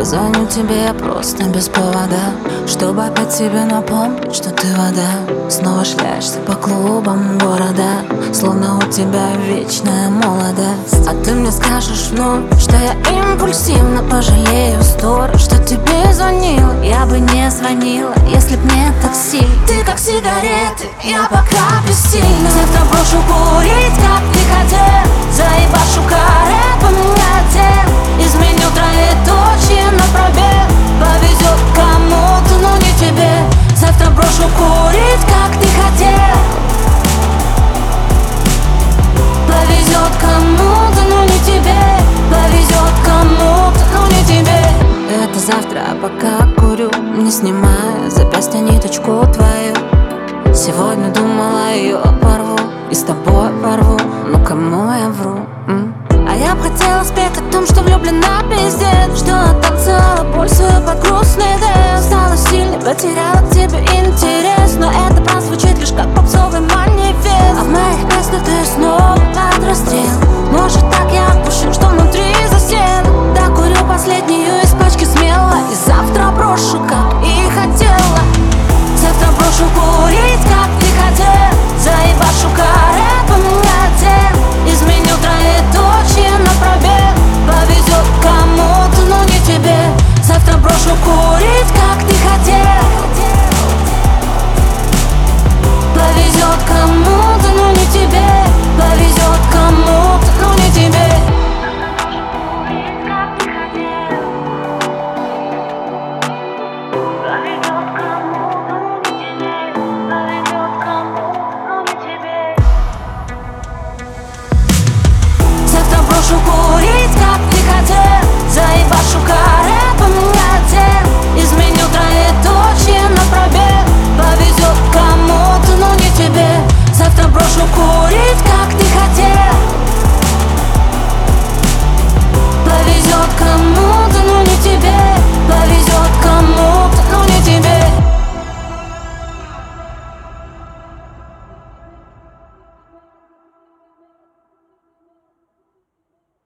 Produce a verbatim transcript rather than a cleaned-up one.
Позвоню тебе просто без повода, чтобы опять тебе напомнить, что ты вода. Снова шляешься по клубам города, словно у тебя вечная молодость. А ты мне скажешь вновь, что я импульсивно пожалею сто раз, что тебе звонила. Я бы не звонила, если б не такси. Ты как сигареты, я пока бессильна. Завтра брошу курить, как ты хотел. Заебашу каре, поменяю дел. Изменю троеточие на пробел. Повезет кому-то, но не тебе. Завтра брошу курить, как ты хотел. Повезет кому-то, но не тебе. Повезет кому-то, но не тебе. Это завтра, а пока курю, не снимая запястья ниточку твою. Сегодня думала, ее порву и с тобой порву. Ну кому я вру? М? А я б хотела спеть о том, что влюблена пиздец, что оттанцевала боль свою под грустный дэнс. Стала сильней, потеряла к тебе интерес, но это прозвучит лишь как попсовый манифест. А в моих песнях ты снова под расстрел. Может так я отпущу, что внутри засел. Докурю последнюю из пачки смело, и завтра брошу, как и хотела. Завтра брошу курить, как ты хотел. Заебашу каре, поменяю дел. Изменю троеточие на пробел. Повезет кому-то, но не тебе. Завтра брошу курить, как ты хотел. Повезет кому-то, но не тебе. Повезет кому-то, но не тебе. Брошу курить, как ты хотел. Заебашу каре, поменяю дел. Изменю троеточие на пробел. Повезет кому-то, но не тебе. Завтра брошу курить, как